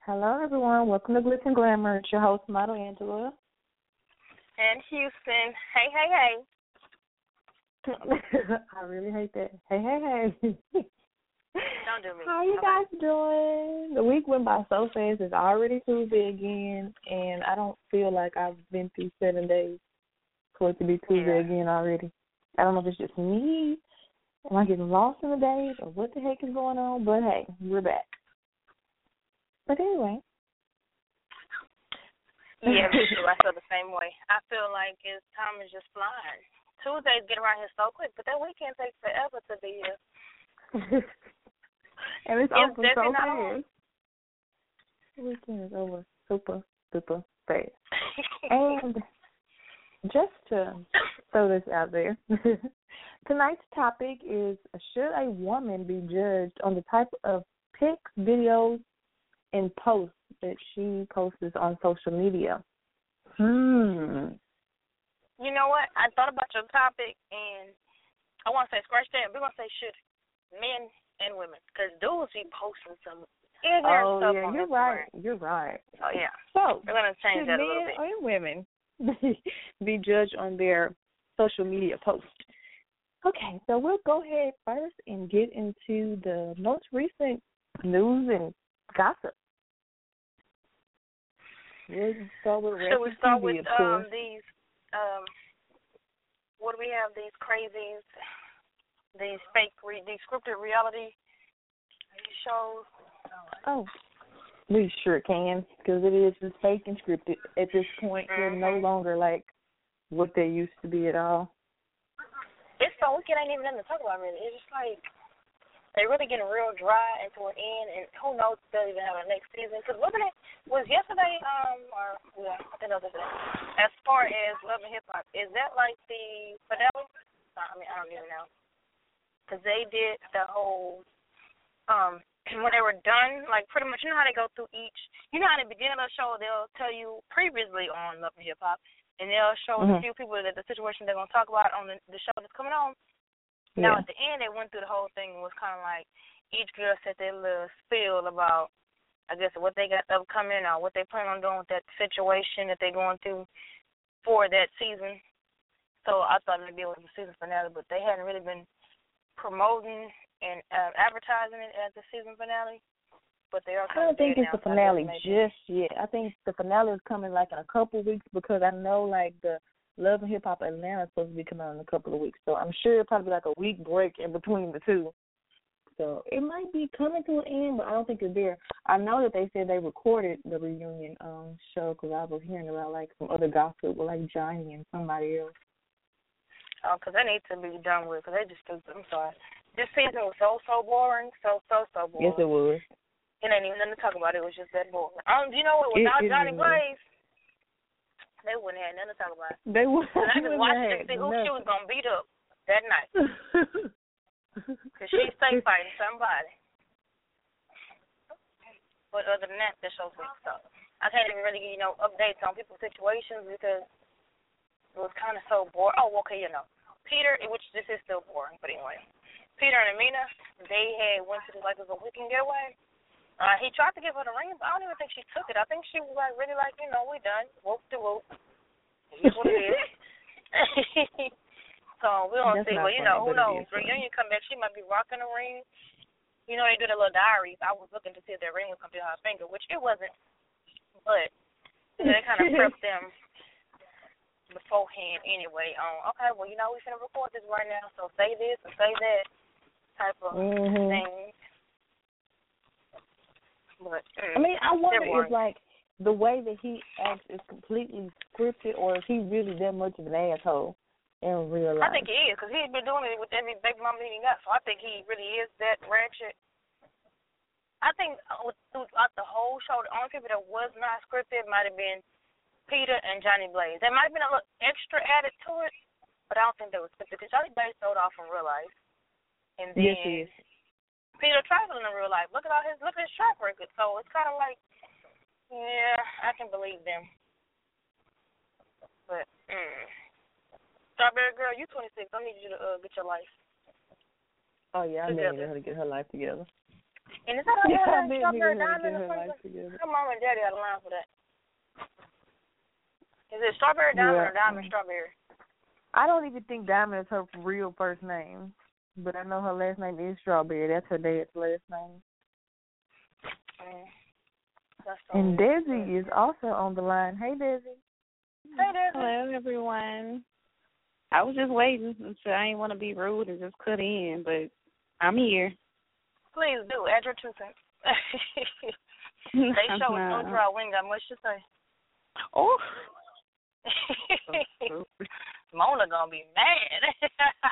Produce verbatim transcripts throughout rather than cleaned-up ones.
Hello, everyone. Welcome to Glitz and Glamour. It's your host, Model Angela. And Houston. Hey, hey, hey. I really hate that. Hey, hey, hey. Don't do me. How you okay. guys doing? The week went by so fast. It's already Tuesday again, and I don't feel like I've been through seven days for it to be Tuesday yeah. again already. I don't know if it's just me. Am I getting lost in the days, or what the heck is going on? But, hey, we're back. But anyway. Yeah, me too. I feel the same way. I feel like it's time is just flying. Tuesdays get around here so quick, but that weekend takes forever to be here. And it's, it's over so not fast. The weekend is over super, super fast. And just to throw this out there, tonight's topic is, should a woman be judged on the type of pics, videos, and posts that she posts on social media? Hmm. You know what? I thought about your topic, and I want to say, scratch that. We're going to say should men and women, because dudes be posting some ignorant oh, stuff yeah, on you're Instagram. right. You're right. Oh, yeah. So, we're going to change should that a little bit. men and women be judged on their social media posts? Okay, so we'll go ahead first and get into the most recent news and gossip. We'll start with Should we start T V, with um, these, um, what do we have, these crazies, these fake, re- these scripted reality shows? Oh, we sure can, because it is just fake and scripted at this point. Mm-hmm. They're no longer like what they used to be at all. It's so wicked, ain't even nothing to talk about, really. It's just like, they're really getting real dry and to an end, and who knows if they'll even have a next season. Because wasn't it, was yesterday, um, or, yeah, I think that was yesterday, as far as Love and Hip Hop, is that like the finale? I mean, I don't even know. Because they did the whole, um, when they were done, like pretty much, you know how they go through each, you know how at the beginning of the show, they'll tell you previously on Love and Hip Hop, and they'll show mm-hmm. a few people that the situation they're going to talk about on the, the show that's coming on. Now, yeah. at the end, they went through the whole thing and was kind of like each girl said their little spiel about, I guess, what they got upcoming or what they plan on doing with that situation that they're going through for that season. So I thought maybe it was the season finale, but they hadn't really been promoting and uh, advertising it as the season finale. But they are I don't think it's the finale just yet. I think the finale is coming like in a couple of weeks, because I know like the Love and Hip Hop Atlanta is supposed to be coming out in a couple of weeks. So I'm sure it'll probably be like a week break in between the two. So it might be coming to an end, but I don't think it's there. I know that they said they recorded the reunion um, show, because I was hearing about like some other gossip with like Johnny and somebody else. Oh, because they need to be done with, because they just stupid. I'm sorry. This season was so, so boring. So, so, so boring. Yes, it was. It ain't even nothing to talk about. It was just that boring. Um, you know what? Without it, it Johnny Blaze, they wouldn't have nothing to talk about. They would. I just watched to see who nothing. she was going to beat up that night. Because she stay fighting somebody. But other than that, the show's weak. So I can't even really give you no updates on people's situations, because it was kind of so boring. Oh, okay, you know. Peter, which this is still boring, but anyway. Peter and Amina, they had went to like it was a weekend getaway. Uh, he tried to give her the ring, but I don't even think she took it. I think she was like really like, you know, we done. Whoop de whoop. Here's what it is. So we don't see. Well, you know, who knows? Reunion come back, she might be rocking a ring. You know, they do the little diaries. I was looking to see if that ring would come through her finger, which it wasn't. But you know, they kind of prepped them beforehand anyway on, okay, well, you know, we finna record this right now, so say this and say that type of mm-hmm. thing. But, mm, I mean, I wonder if, like, the way that he acts is completely scripted, or if he really that much of an asshole in real life. I think he is, because he's been doing it with every baby mama he got, so I think he really is that ratchet. I think throughout the whole show, the only people that was not scripted might have been Peter and Johnny Blaze. There might have been a little extra added to it, but I don't think they was scripted, because Johnny Blaze sold off in real life. And then yes, he is. Peter traveling in real life. Look at all his look at his track record. So it's kind of like, yeah, I can believe them. But mm. Strawberry Girl, you twenty-six. I need you to uh, get your life. Oh yeah, I need her to get her life together. And is that her Yeah, yeah, me and strawberry nigga diamond get or her life something? together. Her mom and daddy got a line for that. Is it strawberry diamond Yeah. or diamond strawberry? I don't even think Diamond is her real first name, but I know her last name is Strawberry. That's her dad's last name. Mm. That's so And weird. Desi is also on the line. Hey, Desi. Hey, Desi. Hello, everyone. I was just waiting until I didn't want to be rude and just cut in, but I'm here. Please do. Add your two cents. They show us no draw. We ain't got much to say. Oh. Mona gonna be mad.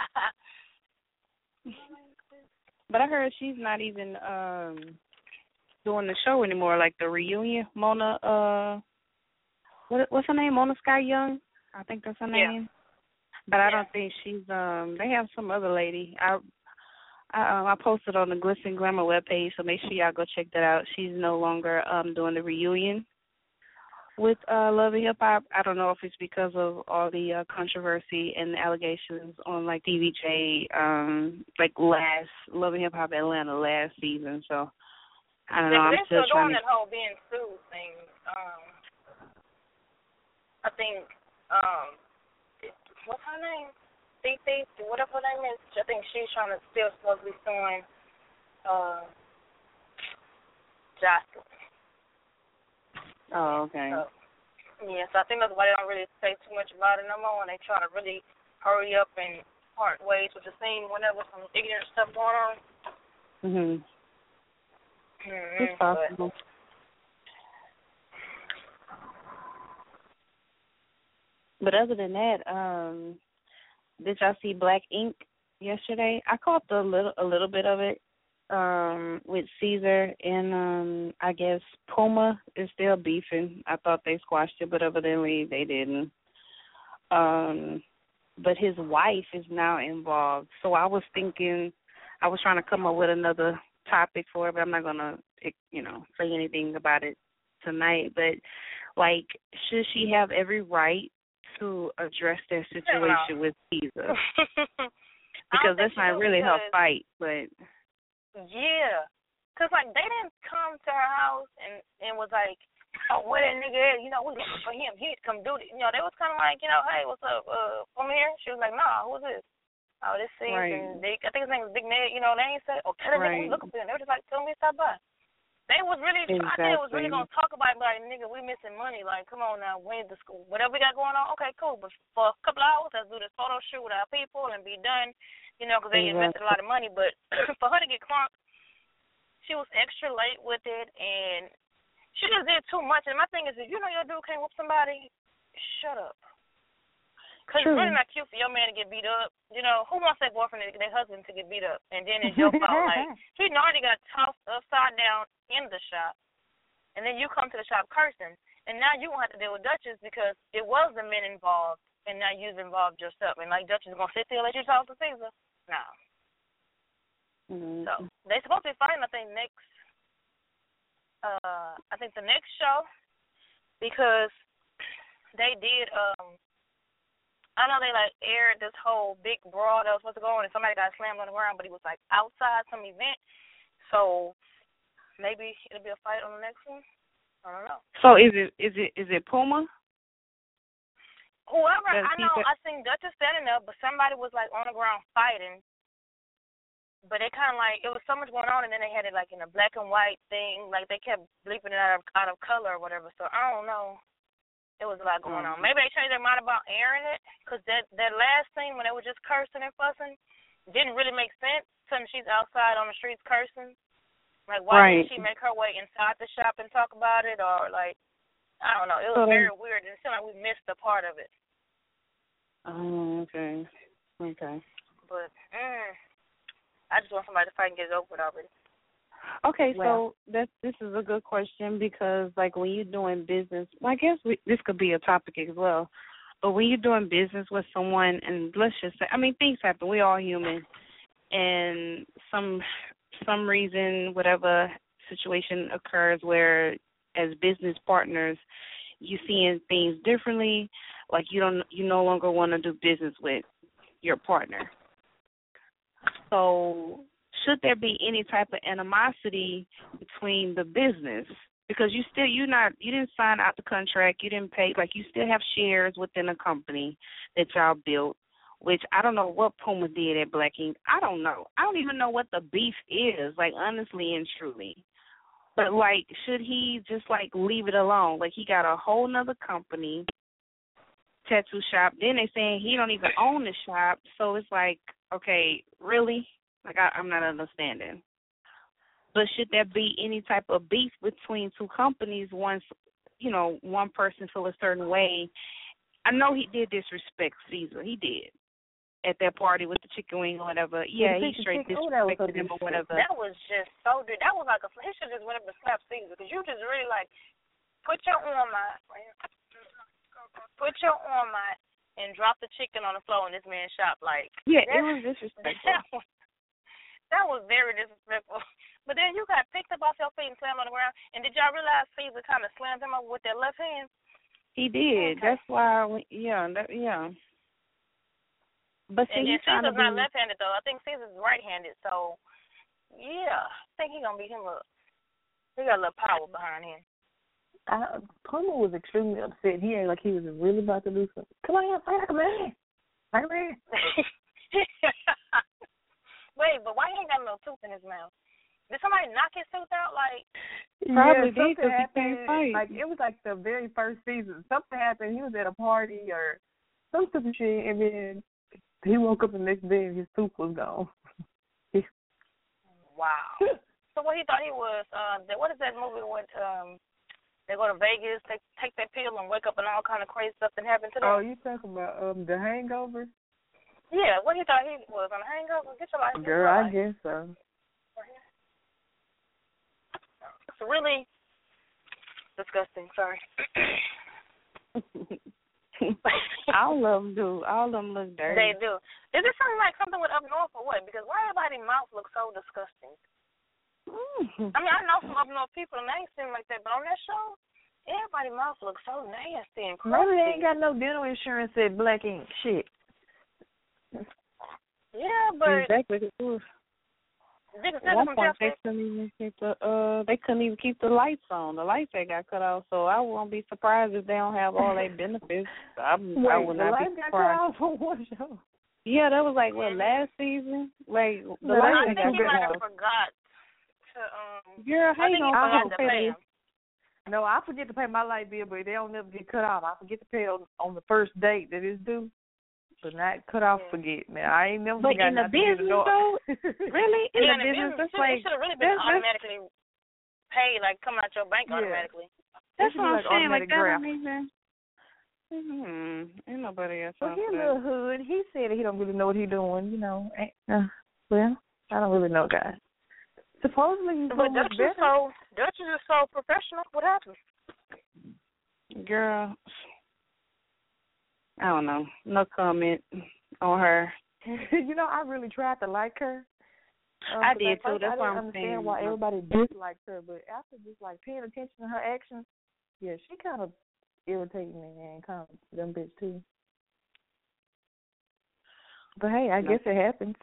But I heard she's not even um doing the show anymore, like the reunion. Mona, uh, what what's her name? Mona Sky Young, I think that's her Yeah. name. But I Yeah. don't think she's. Um, they have some other lady. I I, um, I posted on the Glitz and Glamour webpage, so make sure y'all go check that out. She's no longer um doing the reunion with uh, Love and Hip Hop. I don't know if it's because of all the uh, controversy and the allegations on like T V J, um, like last Love and Hip Hop Atlanta last season. So I don't know. Yeah, I'm they're still still trying doing to. that whole being sued thing. Um, I think um, what's her name? Cece, whatever her name is. I think she's trying to still supposed to be suing uh, Jocelyn. Oh, okay. So, yeah, so I think that's why they don't really say too much about it no more, and they try to really hurry up and part ways with the scene whenever some ignorant stuff going on. Mhm. Mm-hmm. It's possible. But, but other than that, um, did y'all see Black Ink yesterday? I caught the little a little bit of it. Um, with Caesar and um, I guess Puma is still beefing. I thought they squashed it, but evidently they didn't. Um, but his wife is now involved. So I was thinking, I was trying to come up with another topic for it, but I'm not gonna, you know, say anything about it tonight. But like, should she have every right to address their situation with Caesar? Because that's not really her fight, but. Yeah, cause like they didn't come to her house and and was like, oh, where that nigga at? You know, we looking for him. He need to come do it. You know, they was kind of like, you know, hey, what's up? Uh, come here. She was like, nah, who's this? Oh, this is right. and Big. I think his name was Big Ned. You know, they ain't said, oh, tell the right. nigga we looking for him. They were just like, tell me to stop by. They was really, exactly. I think it was really gonna talk about it, like, nigga, we missing money. Like, come on now, when's the school? Whatever we got going on, okay, cool. But for a couple of hours, let's do this photo shoot with our people and be done. You know, because they exactly. invested a lot of money. But for her to get crunk. She was extra late with it, and she just did too much. And my thing is, if you know your dude can't whoop somebody, shut up. Because it's really not cute for your man to get beat up. You know, who wants their boyfriend, their husband to get beat up? And then it's your fault. Like, he already got tossed upside down in the shop, and then you come to the shop cursing. And now you won't have to deal with Duchess because it was the men involved, and now you've involved yourself. And, like, Duchess is going to sit there and let you talk to Caesar? No. Mm-hmm. So they're supposed to be fighting, I think, next, uh, I think the next show, because they did, um, I know they, like, aired this whole big brawl that was supposed to go on, and somebody got slammed on the ground, but he was, like, outside some event. So maybe it'll be a fight on the next one. I don't know. So is it is it is it Puma? Whoever, Does I know, said, I seen Duchess standing up, but somebody was, like, on the ground fighting. But they kind of like, it was so much going on, and then they had it like in a black and white thing. Like they kept bleeping it out of, out of color or whatever. So I don't know. It was a lot going mm-hmm. on. Maybe they changed their mind about airing it, because that, that last scene when they were just cursing and fussing didn't really make sense. Since she's outside on the streets cursing. Like, why right. didn't she make her way inside the shop and talk about it? Or, like, I don't know. It was so, very weird. It seemed like we missed a part of it. Oh, okay. Okay. But, mm. I just want somebody to fight and get it over with already. Okay, well, so that this is a good question because, like, when you're doing business, well, I guess we, this could be a topic as well, but when you're doing business with someone, and let's just say, I mean, things happen. We're all human, and some some reason, whatever situation occurs where, as business partners, you're seeing things differently, like you don't, you no longer want to do business with your partner. So should there be any type of animosity between the business? Because you still you not you didn't sign out the contract, you didn't pay, like you still have shares within a company that y'all built, which I don't know what Puma did at Black Ink. I don't know. I don't even know what the beef is, like honestly and truly. But like, should he just like leave it alone? Like he got a whole nother company, tattoo shop. Then they saying he don't even own the shop, so it's like, okay, really? Like I, I'm not understanding. But should there be any type of beef between two companies once, you know, one person feel a certain way? I know he did disrespect Caesar. He did. At that party with the chicken wing or whatever. Yeah, he straight disrespected him or whatever. That was just so good. That was like a, he should just went up and slapped Caesar because you just really like, put your arm out, put your arm out and drop the chicken on the floor in this man's shop. Like, yeah, it was disrespectful. That was, that was very disrespectful. But then you got picked up off your feet and slammed on the ground. And did y'all realize Caesar kind of slammed him up with that left hand? He did. Okay. That's why, we, yeah, that, yeah. But see, and he's Caesar's be... not left-handed, though. I think Caesar's right-handed. So, yeah, I think he's going to beat him up. He got a little power behind him. I, Puma was extremely upset. He acted like he was really about to do something. Come on, fight like a man. Like a man. Wait, but why he ain't got no tooth in his mouth? Did somebody knock his tooth out? Like, probably yeah, did, because he can't fight. Like, it was like the very first season. Something happened. He was at a party or some stupid shit, and then he woke up the next day and his tooth was gone. Wow. So what he thought he was, uh, what is that movie with, um, they go to Vegas, they take that pill and wake up and all kind of crazy stuff that happened to them? Oh, you talking about um, The Hangover? Yeah, what he thought he was, on a hangover? Get your life. Girl, I guess so. It's really disgusting. Sorry. All of them do. All of them look dirty. They do. Is it something like something with up north or what? Because why everybody's mouth looks so disgusting? Mm. I mean, I know some up north people and they ain't seem like that, but on that show, everybody's mouth looks so nasty and crazy. Maybe they ain't got no dental insurance at Black Ink. Shit. Yeah, but exactly. At one point, they couldn't even keep the uh, they couldn't even keep the lights on. The lights they got cut off, so I won't be surprised if they don't have all their benefits. I'm, Wait, I would not be surprised. The lights got cut off on one show. Yeah, that was like what last season. Like the no, lights I got think he cut might off. have forgot to um. Girl, how you gonna forgot to pay him? No, I forget to pay my light bill, but they don't never get cut off. I forget to pay on, on the first date that it's due. But not cut off, yeah. Forget, man. I ain't never but forgot in the business, though, really? In yeah, the in business, the it's like... It should have really been this, automatically paid, like coming out your bank yeah. automatically. That's what I'm like saying. Like, that draft. don't even... Hmm. Ain't nobody else. Well, he's a little hood. He said that he don't really know what he's doing, you know. Uh, well, I don't really know, guys. Supposedly he's But Dutch is so, Dutch is so professional. What happened? Girl, I don't know. No comment on her. You know, I really tried to like her. Um, I did too. That's I what I'm understand saying. Why everybody dislikes her, but after just like paying attention to her actions, yeah, she kind of irritating me and kind of dumb bitch too. But hey, I no. guess it happens.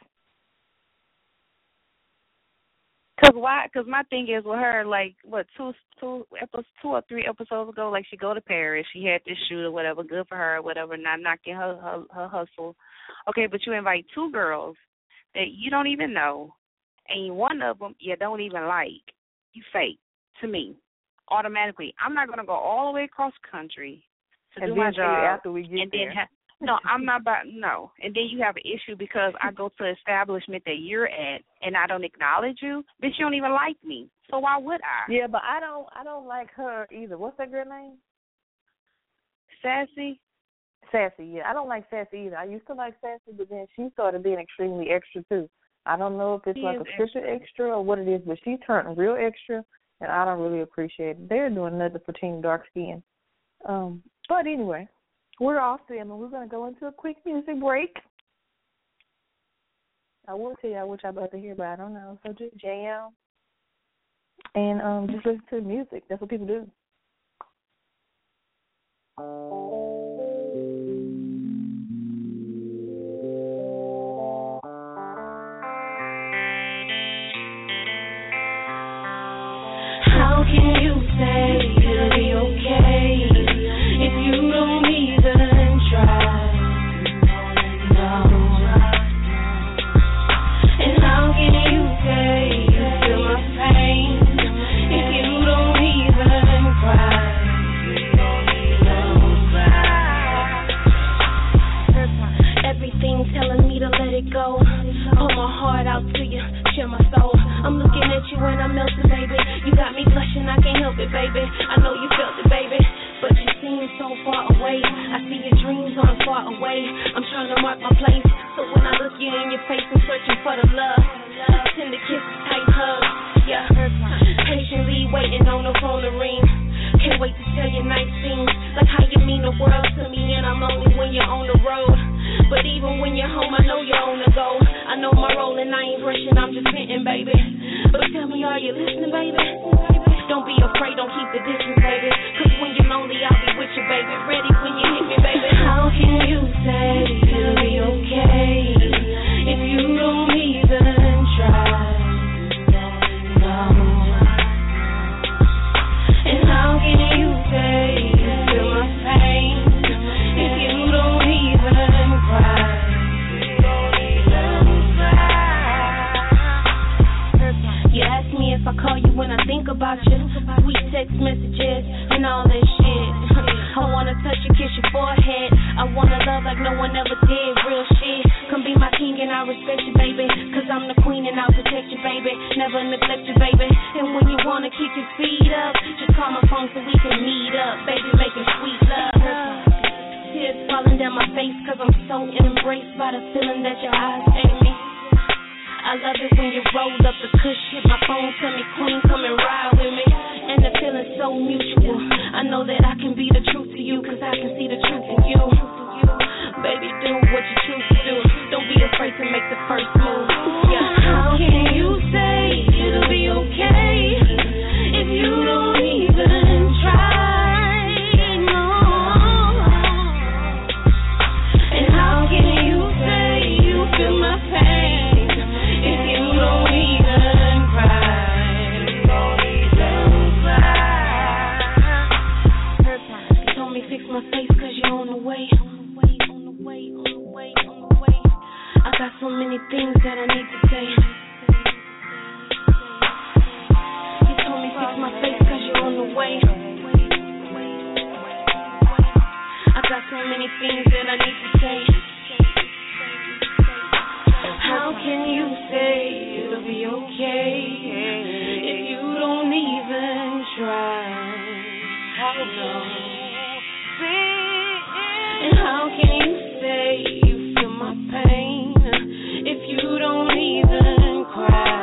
Cause why? Cause my thing is with her, like what two, two, episodes, two or three episodes ago, like she go to Paris, she had this shoot or whatever, good for her, or whatever, not knocking her, her her hustle. Okay, but you invite two girls that you don't even know, and one of them you don't even like. You fake to me automatically. I'm not gonna go all the way across country to and do my job after we get and there. then have. No, I'm not about, no. And then you have an issue because I go to an establishment that you're at and I don't acknowledge you. Bitch, you don't even like me. So why would I? Yeah, but I don't I don't like her either. What's that girl name? Sassy? Sassy, yeah. I don't like Sassy either. I used to like Sassy, but then she started being extremely extra too. I don't know if it's she like a scripted extra. extra or what it is, but she turned real extra, and I don't really appreciate it. They're doing nothing for Team Dark Skin. Um, but anyway. We're off to them, and we're going to go into a quick music break. I will tell y'all what y'all about to hear, but I don't know. So just jam and um, just listen to the music. That's what people do. heart out to you, share my soul. I'm looking at you and I'm melting, baby. You got me blushing, I can't help it, baby. I know you felt it, baby, but you seem so far away. I see your dreams on far away. I'm trying to mark my place, so when I look you in your face, I'm searching for the love. Tender kisses, tight hugs, yeah. Patiently waiting on the phone to ring. Can't wait to tell you nice things, like how you mean the world to me, and I'm lonely when you're on the road. But even when you're home, I know you're on the go. I know my role and I ain't rushing, I'm just venting, baby. But tell me, are you listening, baby? Don't be afraid, don't keep the distance, baby. Cause when you're lonely, I'll be with you, baby. Ready when you hit me, baby. How can you say it'll be okay if you don't even try? No. And how can you say you feel my pain if you don't even cry? You ask me if I call you when I think about you. Sweet text messages and all that shit. I wanna touch you, kiss your forehead. I wanna love like no one ever did. Real shit. Come be my king and I'll respect you, baby. Cause I'm the queen and I'll protect you, baby. Never neglect you, baby. And when you wanna kick your feet up, just call my phone so we can meet up. Baby, making sweet love. Tears falling down my face cause I'm so embraced by the feeling that your eyes gave me. I love it when you roll up the cush, hit my phone, tell me queen, come and ride with me. And the feeling's so mutual. I know that I can be the truth to you, cause I can see the truth in you. Baby, do what you choose to do. Don't be afraid to make the first move. Yeah. How can you say it'll be okay if you don't even try? No. And how can you say you feel my pain? Don't even cry. Don't even cry. You told me fix my face cause you're on the way. On the way, on the way, on the way, on the way. I got so many things that I need to say. You told me fix my face cause you're on the way. I got so many things that I need to say. How can you say it'll be okay if you don't even try? How long? And how can you say you feel my pain if you don't even cry?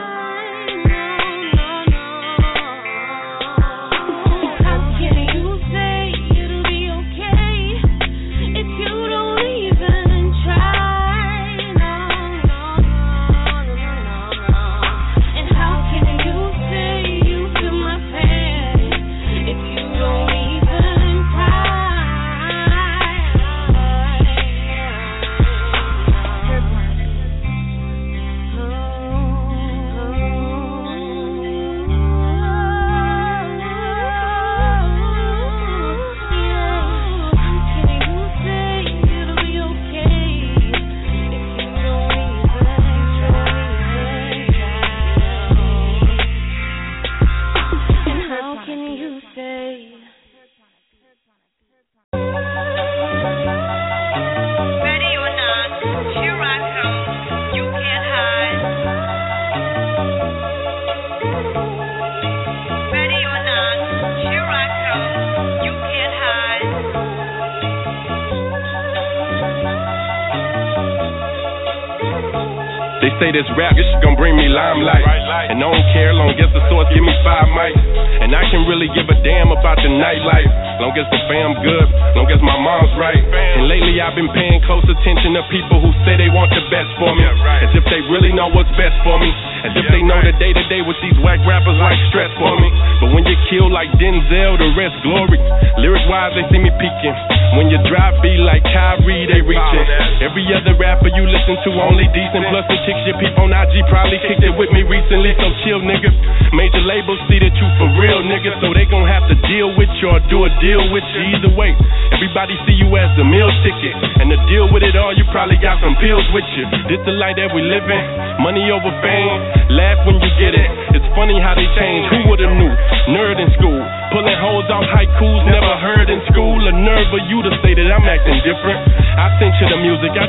They say this rap, this shit gon' bring me limelight. And I don't care, long as the source give me five mics. And I can really give a damn about the nightlife. Long as the fam good, long as my mom's right. And lately I've been paying close attention to people who say they want the best for me. As if they really know what's best for me. As if they know the day-to-day with these whack rappers like stress for me. But when you kill like Denzel, the rest glory. Lyrics-wise, they see me peeking. When you drop beat like Kyrie, they reaching. Every other rapper you listen to only decent. Plus the chicks you peep on I G probably kicked it with me recently. So chill, nigga. Major labels see that you for real, nigga. So they gon' have to deal with you or do a deal with you. Either way, everybody see you as the meal ticket. And to deal with it all, you probably got some pills with you. This the life that we live in. Money over fame. Laugh when you get it. It's funny how they change. Who would've knew? Nerd in school. Pulling hoes off haikus, never heard in school. A nerve of you to say that I'm acting different. I sent you the music, I told you to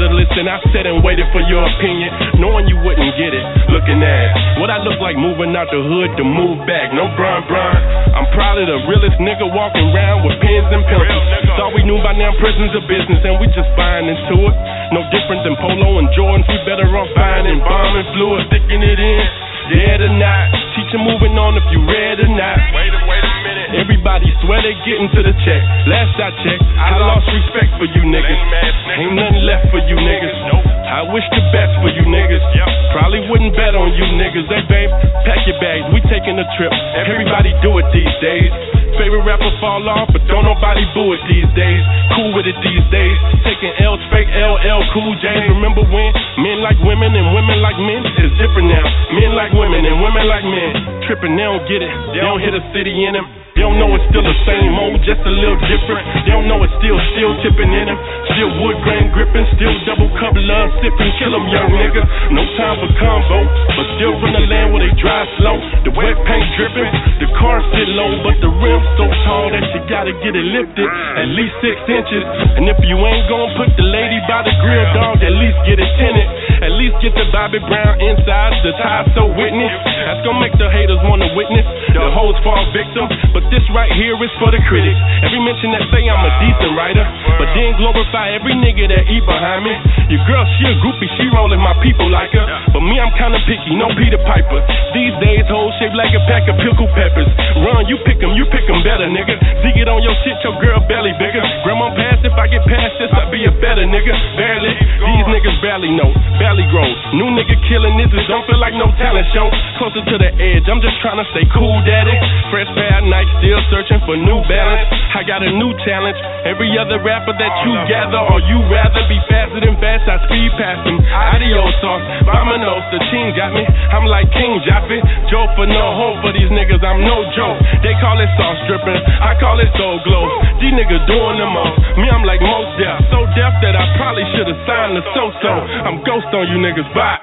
should've listened. I sat and waited for your opinion, knowing you wouldn't get it. Looking at what I look like moving out the hood to move back. No Brian Brian. I'm probably the realest nigga walking around with pens and pencils. Thought we knew by now prison's a business and we just buying into it. No different than Polo and Jordans. We better off buying and bombing fluid, sticking it in. Dead or not, teacher moving on if you read or not. Wait a, wait a minute. Everybody swear they getting to the check. Last I checked, I lost respect for you niggas. Ain't nothing left for you niggas. I wish the best for you niggas. Probably wouldn't bet on you niggas. Hey babe, pack your bags, we taking a trip. Everybody do it these days. Favorite rapper fall off, but don't nobody boo it these days. Cool with it these days. Taking L's, fake L L, Cool J. Remember when men like women and women like men? It's different now. Men like women and women like men. Tripping, they don't get it. They don't hit a city in them. They don't know it's still the same old, just a little different. They don't know it's still, still tipping in them. Still wood grain gripping, still double cup love sipping. Kill them young nigga, no time for combo. But still from the land where they drive slow. The wet paint dripping, the car sit low. But the rim so tall that you gotta get it lifted. At least six inches. And if you ain't gon' put the lady by the grill, dog, at least get it tinted. At least get the Bobby Brown inside, the tie so witness. That's gonna make the haters wanna witness. The hoes fall victim. But this right here is for the critics. Every mention that say I'm a decent writer, but then glorify every nigga that eat behind me. Your girl, she a groupie, she rollin' my people like her. But me, I'm kinda picky, no Peter Piper. These days, hoes shaped like a pack of pickle peppers. Run, you pick 'em, you pick 'em better, nigga. Zig it on your shit, your girl belly bigger. Grandma pass, if I get past this, I'll be a better nigga. Barely, these niggas barely know, barely grow. New nigga killing this, it don't feel like no talent show. Closer to the edge, I'm just tryna stay cool, daddy. Fresh pair of Nike, still searching for New Balance. I got a new challenge. Every other rapper that you gather, or you rather be faster than fast, I speed past them. Adios, sauce, vamonos, the team got me. I'm like King Jaffe, Joe for no hope for these niggas, I'm no joke. They call it sauce dripping, I call it soul glow. These niggas doing the most, me I'm like most deaf. So deaf that I probably should've signed the so-so. I'm ghost on you niggas, bye.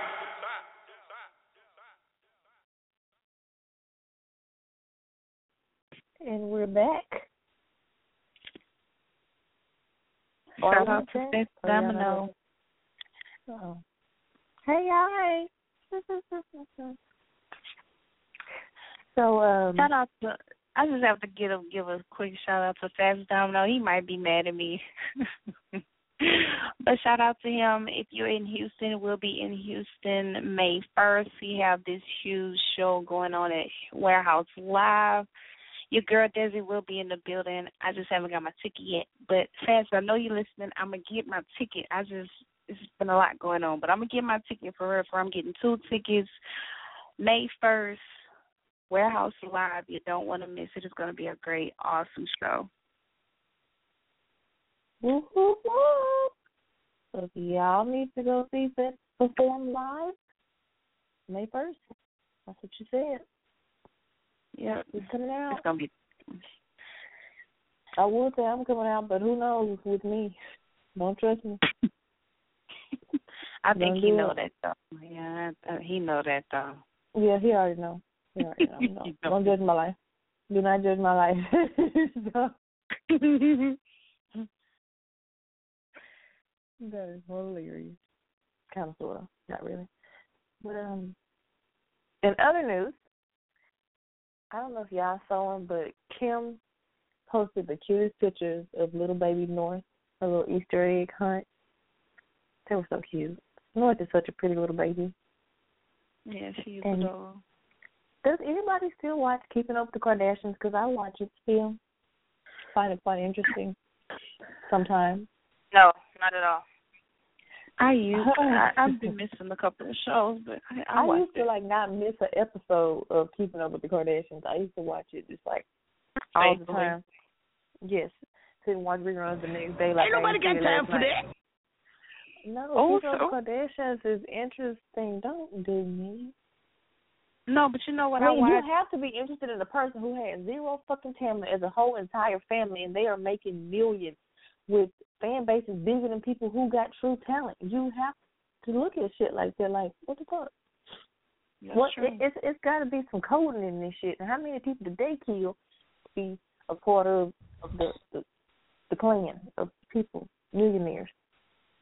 And we're back. Shout out to Fifth Domino. Oh. Hey, hi. So, um, shout out to, I just have to give a, give a quick shout out to Fast Domino. He might be mad at me. But shout out to him. If you're in Houston, we'll be in Houston May first. We have this huge show going on at Warehouse Live. Your girl Desi will be in the building. I just haven't got my ticket yet. But Fast, I know you're listening. I'm going to get my ticket. I just, it's been a lot going on. But I'm going to get my ticket for real. For I'm getting two tickets May first. Warehouse Live. You don't want to miss it. It's going to be a great, awesome show. Woo-hoo-hoo. So if y'all need to go see that perform live, May first. That's what you said. Yeah, it's coming out. It's gonna be. I would say I'm coming out, but who knows with me? Don't trust me. I think Don't he know it. that though. Yeah, uh, he know that though. Yeah, he already know. He already know. No. Don't judge my life. Do not judge my life. So, that is hilarious. Kind of, sort of, not really. But um, in other news. I don't know if y'all saw him, but Kim posted the cutest pictures of little baby North, her little Easter egg hunt. They were so cute. North is such a pretty little baby. Yeah, she is and adorable. Does anybody still watch Keeping Up with the Kardashians? Because I watch it still. Find it quite interesting sometimes. No, not at all. I used I, I've been missing a couple of shows, but I, I, I used to it. like not miss an episode of Keeping Up with the Kardashians. I used to watch it just like all the time. Yes, sit and watch reruns the next day. Like ain't nobody got time for that. No, oh, Keeping so? Up with the Kardashians is interesting. Don't do me. No, but you know what I I mean, watch? you have to be interested in a person who has zero fucking talent as a whole entire family, and they are making millions with fan bases bigger than people who got true talent. You have to look at shit like that. Like, what the fuck? That's what? true. It, it's it's got to be some coding in this shit. And how many people did they kill to be a part of the the, the clan of people, millionaires?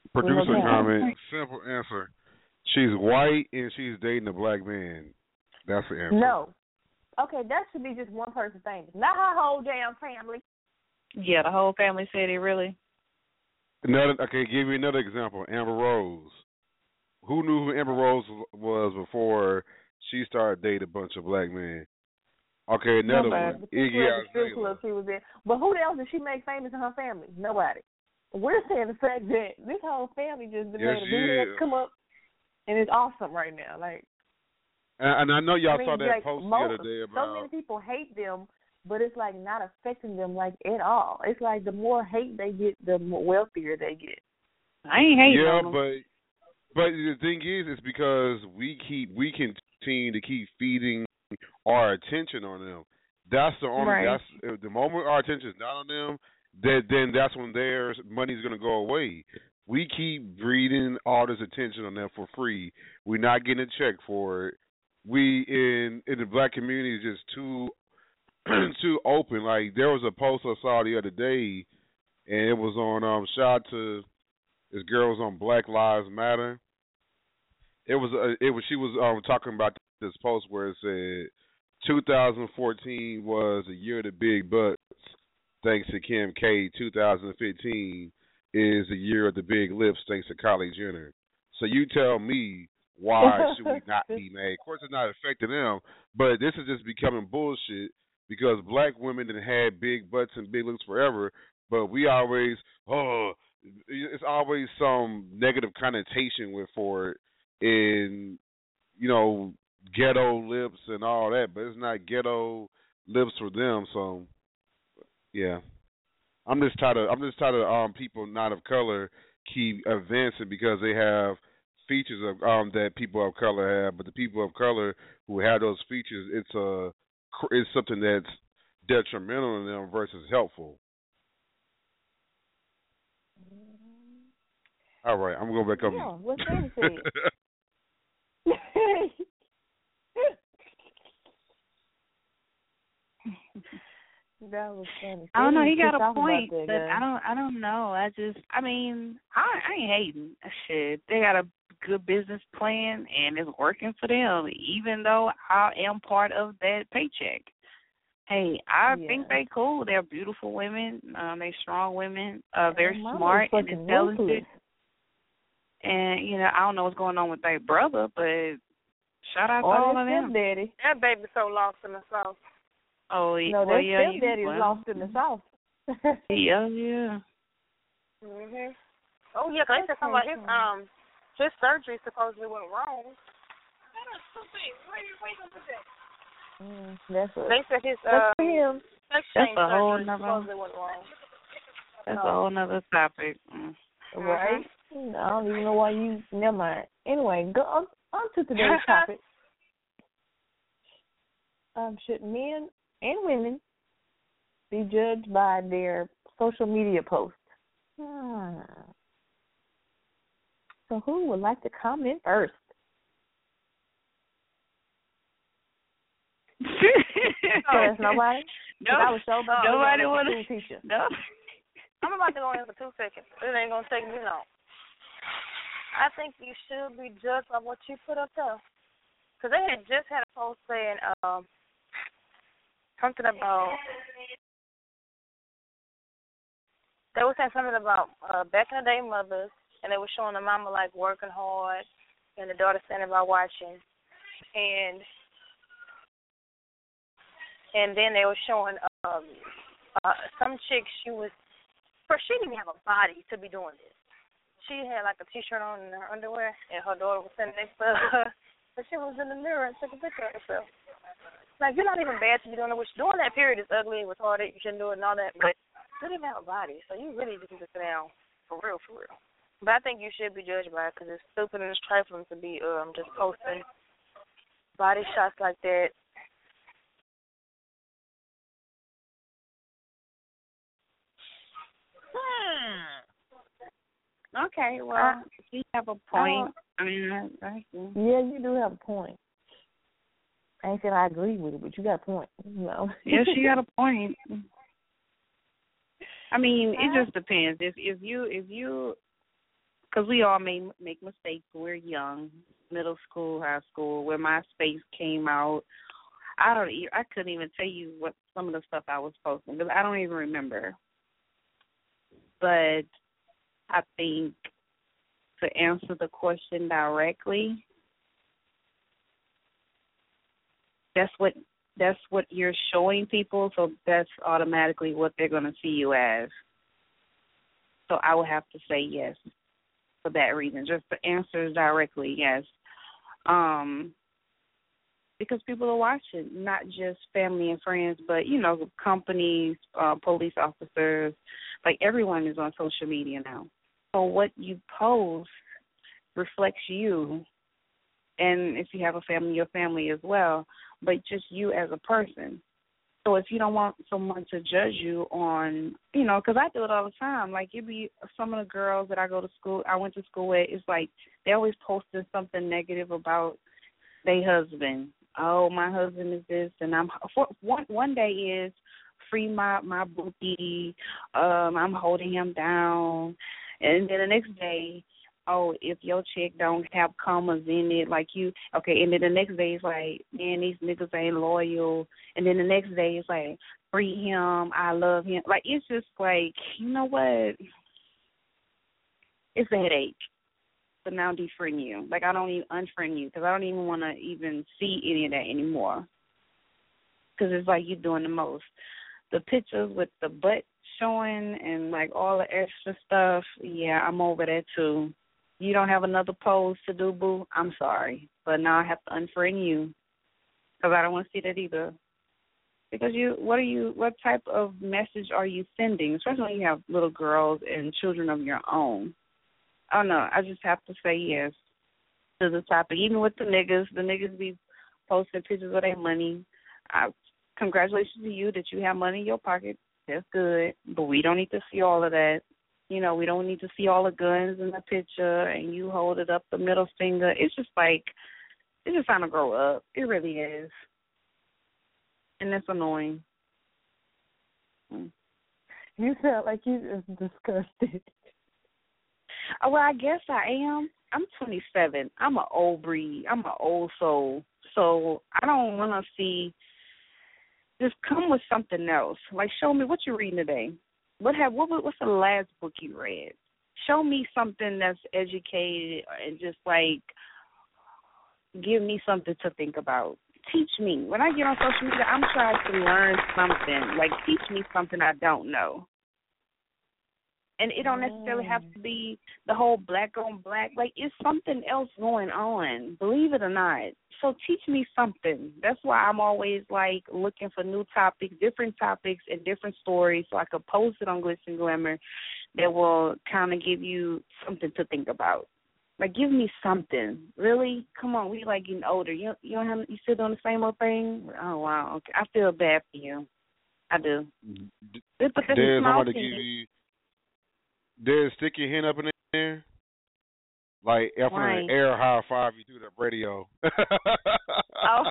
Producer no comment. Simple answer. She's white and she's dating a black man. That's the answer. No. Okay, that should be just one person famous, not her whole damn family. Yeah, the whole family said it really. Another, okay, give you another example. Amber Rose. Who knew who Amber Rose was before she started dating a bunch of black men? Okay, another Nobody. one. Iggy Azalea. She was in. But who else did she make famous in her family? Nobody. We're saying the fact that this whole family just Yes, made a she video is. come up, and it's awesome right now. Like, And, and I know y'all I mean, saw that like, post most, the other day about. so many people hate them, but it's like not affecting them like at all. It's like the more hate they get, the more wealthier they get. I ain't hating yeah, on them. but but the thing is, it's because we keep we continue to keep feeding our attention on them. That's the only. Right. That's if the moment our attention is not on them. That then that's when their money's gonna go away. We keep breeding all this attention on them for free. We're not getting a check for it. We in in the black community is just too too open. Like there was a post I saw the other day, and it was on um shout out to this girl was on Black Lives Matter. It was uh, it was she was um talking about this post where it said two thousand fourteen was a year of the big butts. Thanks to Kim K, two thousand fifteen is the year of the big lips, thanks to Kylie Jenner. So you tell me, why should we not be mad? Of course, it's not affecting them, but this is just becoming bullshit because black women that had big butts and big lips forever, but we always, oh, it's always some negative connotation with for it in, you know, ghetto lips and all that, but it's not ghetto lips for them, so... Yeah, I'm just tired of I'm just tired of um people not of color keep advancing because they have features of um that people of color have, but the people of color who have those features, it's a it's something that's detrimental to them versus helpful. All right, I'm gonna go back up. Yeah, what's Sandy said? That was funny. I don't know. He got Pissed a off about point, that, but guy. I don't. I don't know. I just. I mean, I, I ain't hating. Shit, they got a good business plan and it's working for them. Even though I am part of that paycheck. Hey, I Yeah. think they cool. They're beautiful women. Um, they strong women. Uh, they're Mama smart is and fucking intelligent. ruthless. And you know, I don't know what's going on with their brother, but shout out to Or all their of them. stepdaddy. That baby's so lost in the sauce. Oh, No, well, their yeah, you- stepdaddy is well, lost in the south. Yeah, yeah. Mhm. Oh yeah, 'cause they said something about his um his surgery supposedly went wrong. Mm, that's a, They said his that's uh for him. sex That's change a whole surgery nother- supposedly went wrong. That's Oh. a whole nother topic. Mm. Right? I don't even know why you. Never mind. Anyway, go on, on to today's topic. Um, should men and women be judged by their social media posts? Hmm. So, who would like to comment first? Oh, there's nobody. 'Cause I was so bad. Nobody want wanna- to teacher. No. I'm about to go in for two seconds. It ain't gonna take me long. I think you should be judged by what you put up there. Because they had just had a post saying um something about they were saying something about uh, back in the day mothers, and they were showing the mama like working hard, and the daughter standing by watching, and and then they were showing um uh, some chick she was, first she didn't even have a body to be doing this. She had like a t-shirt on and her underwear, and her daughter was sitting next to her, and she was in the mirror and took a picture of herself. Like, you're not even bad to be doing it, which doing that period is ugly and retarded, you shouldn't do it and all that, but you don't even have a body, so you really need to sit down, for real, for real. But I think you should be judged by it, because it's stupid and it's trifling to be um just posting body shots like that. Okay, well, you have a point. I mean, I, I, Yeah, you do have a point. I ain't saying I agree with it, but you got a point. No. yeah, she got a point. I mean, it just depends. If if you if you because we all make make mistakes. We're young, middle school, high school, where MySpace came out. I don't. e- I couldn't even tell you what some of the stuff I was posting because I don't even remember. But I think to answer the question directly, that's what that's what you're showing people. So that's automatically what they're going to see you as. So I would have to say yes for that reason. Just the answer is directly yes. Um, because people are watching, not just family and friends, but, you know, companies, uh, police officers, like everyone is on social media now. So what you post reflects you, and if you have a family, your family as well, but just you as a person. So if you don't want someone to judge you on, you know, because I do it all the time. Like, it be some of the girls that I go to school, I went to school with, it's like they always posting something negative about their husband. Oh, my husband is this, and I'm for, one one day is free my my booty. Um, I'm holding him down, and then the next day, oh, if your chick don't have commas in it, like you, okay, and then the next day it's like, man, these niggas ain't loyal, and then the next day it's like, free him, I love him. Like, it's just like, you know what? It's a headache. So now defriend you. Like, I don't even unfriend you because I don't even want to even see any of that anymore because it's like you're doing the most. The pictures with the butt showing and, like, all the extra stuff, yeah, I'm over that too. You don't have another pose to do, boo? I'm sorry. But now I have to unfriend you because I don't want to see that either. Because you, what are you, what type of message are you sending, especially when you have little girls and children of your own? I don't know. I just have to say yes to the topic. Even with the niggas, the niggas be posting pictures of their money. I, congratulations to you that you have money in your pocket. That's good. But we don't need to see all of that. You know, we don't need to see all the guns in the picture and you hold it up the middle finger. It's just like, it's just trying to grow up. It really is. And that's annoying. Mm. You sound like you just disgusted. Oh, well, I guess I am. I'm twenty-seven. I'm an old breed. I'm an old soul. So I don't want to see, just come with something else. Like, show me what you're reading today. What have what what's the last book you read? Show me something that's educated and just like give me something to think about. Teach me. When I get on social media, I'm trying to learn something. Like, teach me something I don't know. And it don't necessarily have to be the whole black on black. Like, it's something else going on, believe it or not. So teach me something. That's why I'm always, like, looking for new topics, different topics, and different stories so I could post it on Glitz and Glamour that will kind of give you something to think about. Like, give me something. Really? Come on, we, like, getting older. You, you don't have, you still doing the same old thing? Oh, wow. Okay. I feel bad for you. I do. D- But this There's is small somebody to thing. give you. There's stick your hand up in there. Like, if Why? an air high five you through the radio. Oh.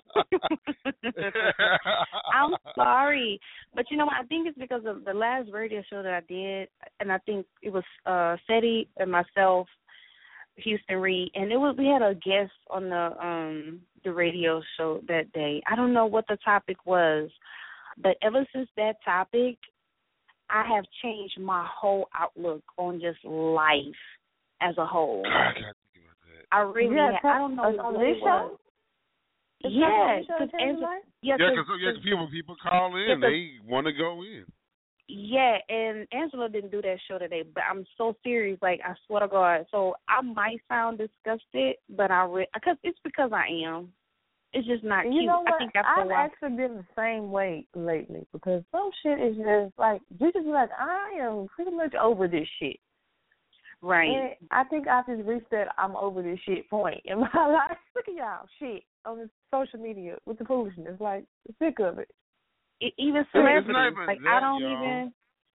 I'm sorry. But you know what? I think it's because of the last radio show that I did, and I think it was uh, Seti and myself, Houston Reed, and it was we had a guest on the um the radio show that day. I don't know what the topic was, but ever since that topic, I have changed my whole outlook on just life as a whole. I gotta think about that. I really, Yeah, ha- I don't know on, what on it this was. show? It's Yeah, not on this show, cause Changing Angela, Life? yeah, Yeah, cause, because cause, people people call in, yeah, 'cause- they want to go in. yeah, and Angela didn't do that show today, but I'm so serious, like, I swear to God. So I might sound disgusted, but I re- cause it's because I am. It's just not You cute. know what? I think after I've a while. actually been the same way lately because some shit is just like, you just be like, I am pretty much over this shit. Right. And I think I just reached that I'm over this shit point in my life. Look at y'all, shit, on the social media with the foolishness. Like, sick of it. It, even It's not celebrities, even like, that, I don't y'all. even.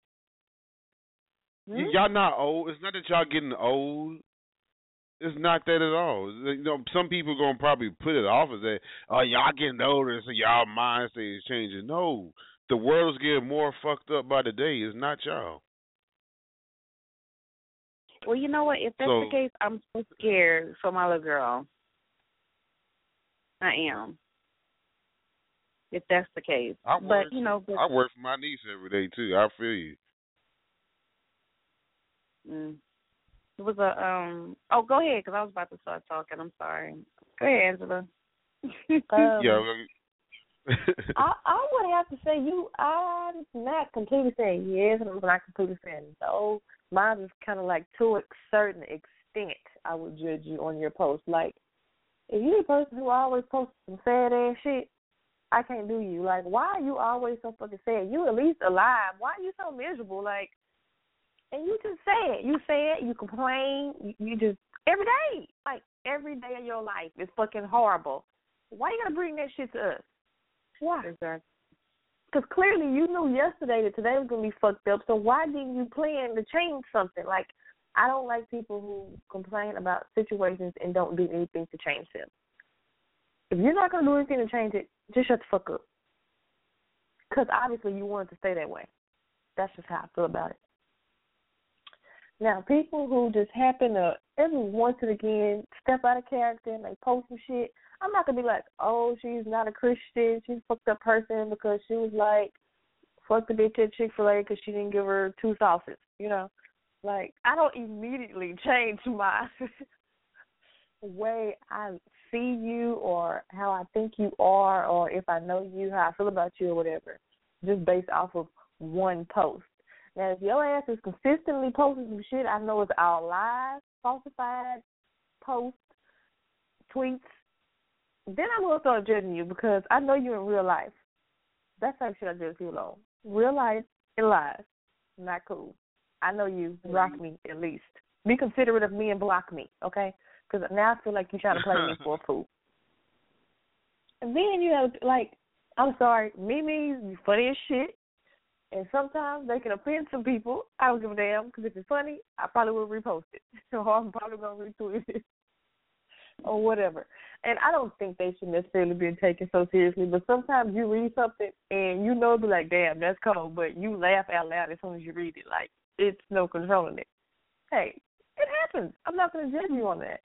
Hmm? Y- Y'all not old. It's not that y'all getting old. It's not that at all. You know, some people gonna probably put it off as that. Oh, y'all getting older, so y'all mindset is changing. No, the world's getting more fucked up by the day. It's not y'all. Well, you know what? If that's So, the case, I'm so scared for my little girl. I am. If that's the case, I but work. you know, but, I work for my niece every day too. I feel you. mm, it was a um. Oh, go ahead, because I was about to start talking. I'm sorry. Go ahead, Angela. Um, Yeah. I I would have to say you. I'm not completely saying yes, and I'm not completely saying no. Mine is kind of like to a certain extent. I would judge you on your post. Like if you're a person who always posts some sad ass shit, I can't do you. Like, why are you always so fucking sad? You at least alive. Why are you so miserable? Like, and you just say it. You say it. You complain. You, you just every day, like every day of your life is fucking horrible. Why you gotta bring that shit to us? Why? Exactly. Because clearly you knew yesterday that today was gonna be fucked up. So why didn't you plan to change something? Like, I don't like people who complain about situations and don't do anything to change them. If you're not gonna do anything to change it, just shut the fuck up. Because obviously you want it to stay that way. That's just how I feel about it. Now, people who just happen to every once and again step out of character and they post some shit, I'm not going to be like, oh, she's not a Christian, she's a fucked up person because she was like, fuck the bitch at Chick-fil-A because she didn't give her two sauces, you know? Like, I don't immediately change my way I see you or how I think you are or if I know you, how I feel about you or whatever, just based off of one post. Now, if your ass is consistently posting some shit, I know it's all lies, falsified posts, tweets, then I'm going to start judging you because I know you in real life. That's how shit I judge you on. Real life and lies. Not cool. I know you. Block me at least. Be considerate of me and block me, okay? Because now I feel like you're trying to play me for a fool. And then you have, like, I'm sorry, Mimi's funny as shit. And sometimes they can offend some people. I don't give a damn because if it's funny, I probably will repost it. Or I'm probably going to retweet it. Or whatever. And I don't think they should necessarily be taken so seriously, but sometimes you read something and you know, be like, damn, that's cold, but you laugh out loud as soon as you read it. Like, it's no controlling it. Hey, it happens. I'm not going to judge you on that.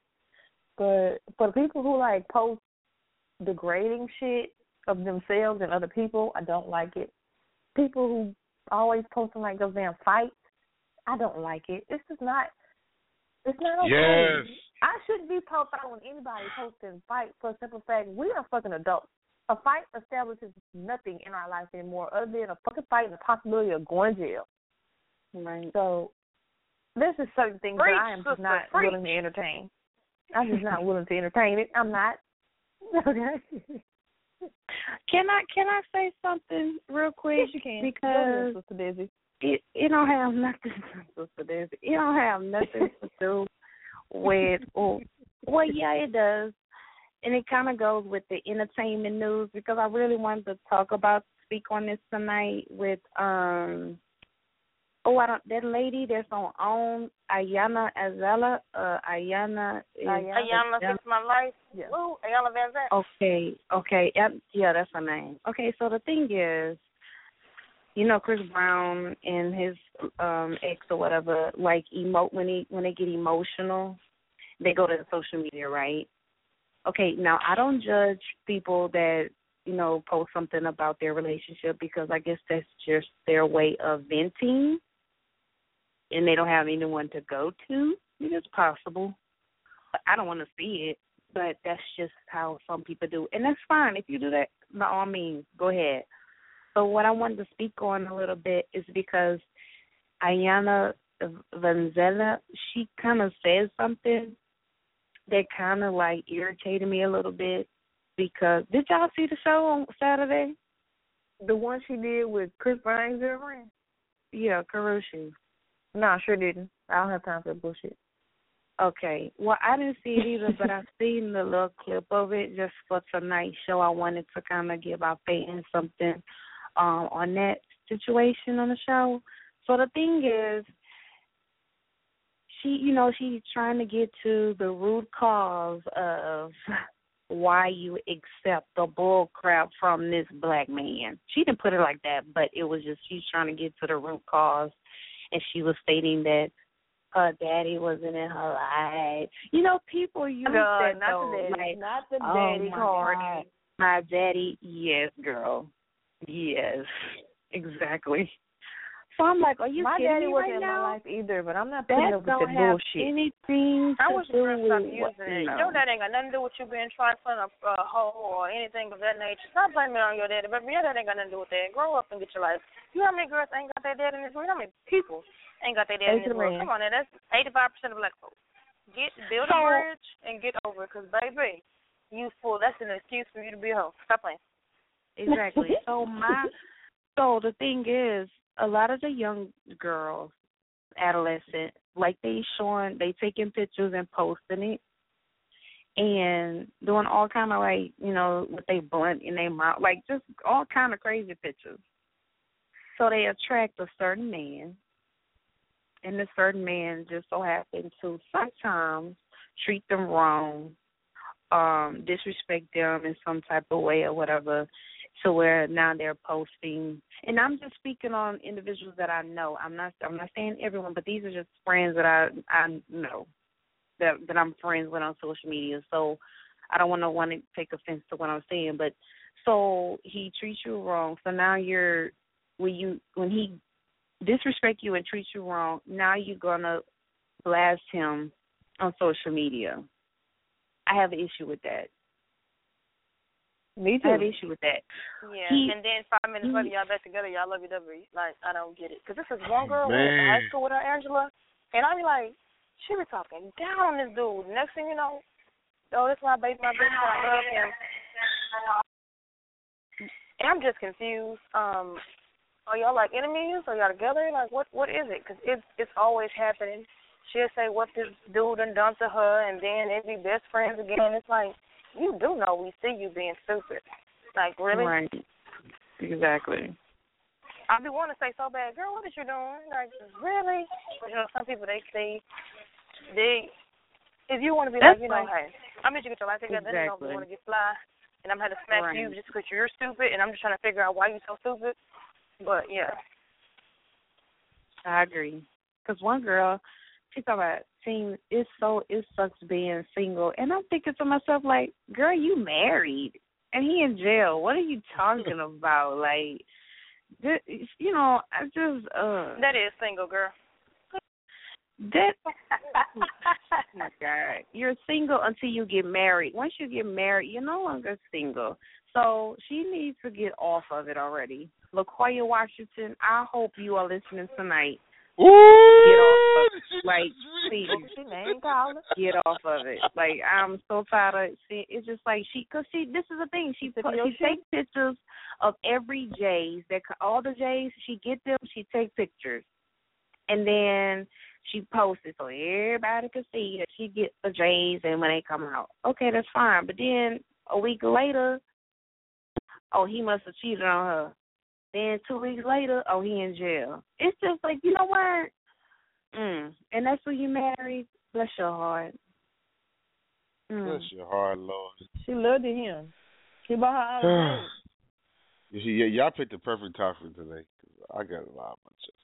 But for people who, like, post degrading shit of themselves and other people, I don't like it. People who always posting, like, those damn fights, I don't like it. It's just not, it's not okay. Yes. I shouldn't be following anybody posting fight for a simple fact. We are fucking adults. A fight establishes nothing in our life anymore other than a fucking fight and the possibility of going to jail. Right. So there's just certain things Preach, that I am just sister, not preach. willing to entertain. I'm just not willing to entertain it. I'm not. Okay. Can I can I say something real quick? Yes, you can. Because Sister Busy. it it don't have nothing. Sister Busy. It don't have nothing to do with. Oh, well, yeah, it does, and it kind of goes with the entertainment news because I really wanted to talk about speak on this tonight with um. Oh, I don't. That lady that's on OWN, Ayana Azela. Uh, Ayana. Is, Ayana Fix My Life. Yeah. Woo, Ayana Van Zandt. Okay, okay, yep, yeah, that's her name. Okay, so the thing is, you know, Chris Brown and his um ex or whatever, like emote when he when they get emotional, they go to the social media, right? Okay, now I don't judge people that you know post something about their relationship because I guess that's just their way of venting, and they don't have anyone to go to. It's possible. But I don't want to see it. But that's just how some people do. And that's fine. If you do that, by all means, go ahead. So what I wanted to speak on a little bit is because Ayana Vanzella, she kind of said something that kind of, like, irritated me a little bit because, did y'all see the show on Saturday? The one she did with Chris Brown's girlfriend? Yeah, Karrueche. No, I sure didn't. I don't have time for that bullshit. Okay. Well, I didn't see it either, but I've seen the little clip of it just for tonight's show. I wanted to kind of give our fans something um, on that situation on the show. So the thing is, she, you know, she's trying to get to the root cause of why you accept the bull crap from this black man. She didn't put it like that, but it was just she's trying to get to the root cause, and she was stating that her daddy wasn't in her life. You know, people use God, that not though. the daddy, Like, not the oh daddy my card. God, my daddy, yes, girl. Yes, exactly. So I'm like, are you my kidding daddy me wasn't right in my now? life either, but I'm not putting That up with don't that have bullshit. anything I to wish do you would stop with using what, it. no. Your daddy ain't got nothing to do with you being trifling or uh, hoe or anything of that nature. Stop blaming it on your daddy, but your daddy ain't got nothing to do with that. Grow up and get your life. You know how many girls ain't got their dad in this world? How many people ain't got their dad in this world? Come on, now, that's eighty-five percent of black folks. Get build a So- bridge and get over it, because baby, you fool. That's an excuse for you to be a hoe. Stop playing. Exactly. So my, so the thing is, a lot of the young girls, adolescent, like they showing, they taking pictures and posting it, and doing all kind of like, you know, with they blunt in their mouth, like just all kind of crazy pictures. So they attract a certain man, and this certain man just so happens to sometimes treat them wrong, um, disrespect them in some type of way or whatever, to where now they're posting. And I'm just speaking on individuals that I know. I'm not I'm not saying everyone, but these are just friends that I I know that that I'm friends with on social media. So I don't want no one to take offense to what I'm saying, but so he treats you wrong. So now you're when you when he disrespect you and treats you wrong, now you're gonna blast him on social media. I have an issue with that. Me I too. have an issue with that. Yeah, He- and then five minutes he- later, y'all back together, y'all love you, W. Like, I don't get it. Because this is one girl who Man. went to high school with her, Angela, and I be like, she be talking down on this dude. Next thing you know, oh, this is my baby, my baby, I love him. And I'm just confused. Um, are y'all like enemies? Are y'all together? Like, what? What is it? Because it's, it's always happening. She'll say what this dude done done to her, and then they be best friends again. It's like, you do know we see you being stupid. Like, really? Right. Exactly. I be wanting to say so bad, girl, what is you doing? Like, really? But, you know, some people, they say, they, if you want to be That's like, you know, like- hey, I'm going to get your life together, then you Exactly. don't want to get fly, and I'm going to have to smack Right. you just because you're stupid, and I'm just trying to figure out why you're so stupid. But, yeah. I agree. Because one girl, she talking about, seeing it's so, it sucks being single. And I'm thinking to myself, like, girl, you married. And he in jail. What are you talking about? Like, this, you know, I just, uh. That is single, girl. That, oh my God. You're single until you get married. Once you get married, you're no longer single. So she needs to get off of it already. LaQuaya Washington, I hope you are listening tonight. Ooh, Get off of it. Like, please, She name calling. get off of it. Like, I'm so tired of seeing, it's just like she, because she, this is the thing, she, Sick put, of your she takes pictures of every J's, that all the J's, she get them, she take pictures. And then she posts it so everybody can see that she gets the J's and when they come out. Okay, that's fine. But then a week later, oh, he must have cheated on her. Then two weeks later, oh, he in jail. It's just like, you know what? Mm. And that's when you married. Bless your heart. Mm. Bless your heart, Lord. She loved him. She bought her own You see, yeah, y'all picked the perfect topic today. 'Cause I got a lot on my chest.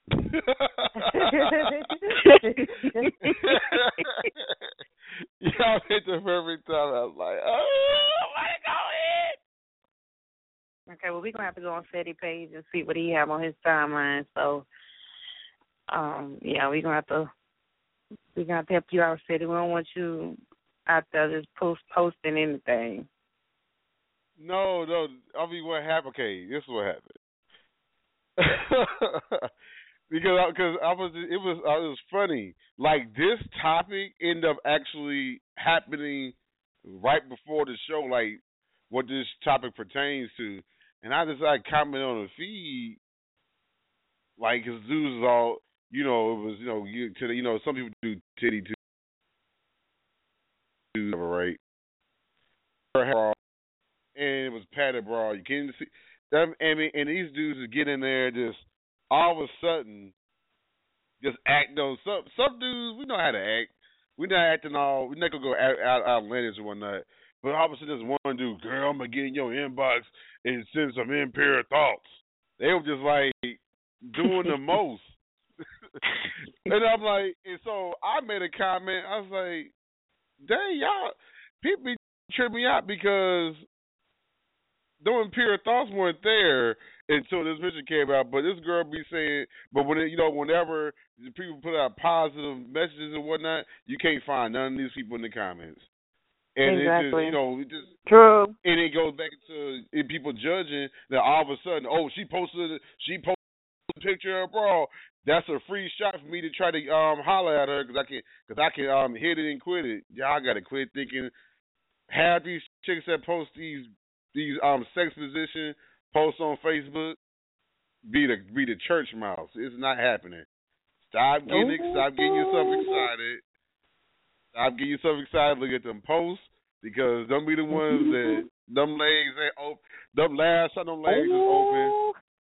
Y'all picked the perfect topic. I was like, oh, I want to go in. Okay, well, we're going to have to go on Seti page and see what he have on his timeline. So, um, yeah, we're going to have to, we're going to have to help you out, Seti. We don't want you out there just post, posting anything. No, no. I mean, what happened? Okay, this is what happened. because I, cause I was, it was, uh, it was funny. Like, this topic ended up actually happening right before the show, like, what this topic pertains to. And I just, like, commented on the feed, like, his dudes was all, you know, it was, you know, you, to the, you know, some people do titty to, right? And it was padded bra. You can't see that. I mean, and these dudes would get in there, just all of a sudden, just act. Those some some dudes, we know how to act. We're not acting all. We're not gonna go out, out outlandish or whatnot. But all of a sudden, this one dude, girl, I'm gonna get in your inbox and send some impaired thoughts. They were just like doing the most. And I'm like, and so I made a comment. I was like, dang, y'all, people be tripping me out because those pure thoughts weren't there until this picture came out. But this girl be saying, but when it, you know, whenever people put out positive messages and whatnot, you can't find none of these people in the comments. And exactly. it just, you know, it just true. And it goes back to it, people judging that all of a sudden, oh, she posted, she posted a picture of her bra. That's a free shot for me to try to um holler at her because I can, because I can um hit it and quit it. Y'all gotta quit thinking. Half these chicks that post these these um sex position posts on Facebook be the be the church mouse. It's not happening. Stop getting it. Stop getting yourself excited. Stop getting yourself excited. Look at them posts because them be the ones that them legs ain't open. Them last time them legs is open.